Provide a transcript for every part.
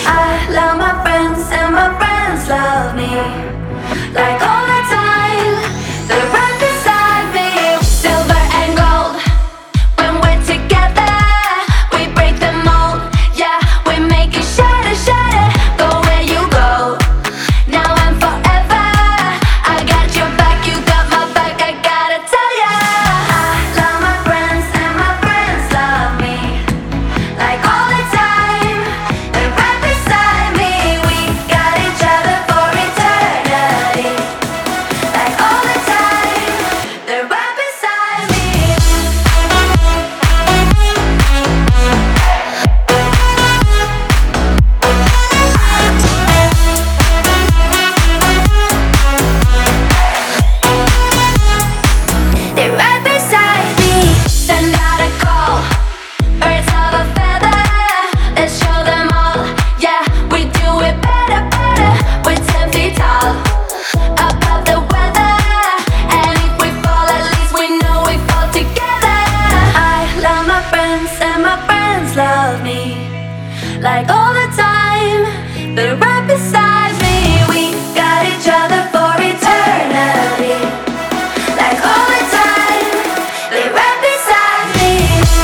I love my friends and my friends love me. Like all the time, they're right beside me. Silver and gold, when we're together, we break the mold. Yeah, we make it shatter, shatter. Go where you go, now and forever. I got your back, you got my back. I gotta tell ya, I love my friends and my friends love me. Like all the time, they're right beside me. We got each other for eternity. Like all the time, they're right beside me. They're right beside me. Send out a call, birds of a feather. Let's show them all. Yeah, we do it better, better. We're 10 feet tall, above the weather. And if we fall, at least we know we fall together. I love my friends and my friends love me. Like all the time, they're right beside me. We got each other for eternity. Like all the time, they're right beside me.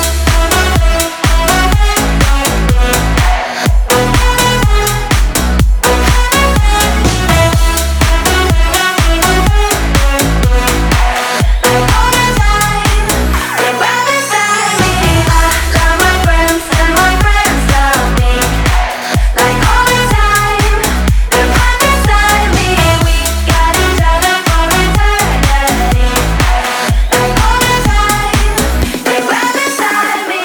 Like all the time, they're right beside me. I love my friends and my friends love me. Like all the time, they're right beside me. We got each other for eternity. Like all the time, they're right beside me.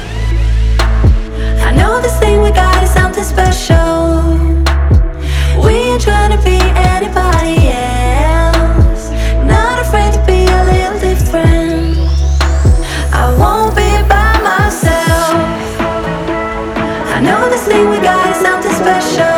I know this thing we got is something special. We ain't trying to be anybody else. Not afraid to be a little different. I won't be by myself. I know this thing we got is something special.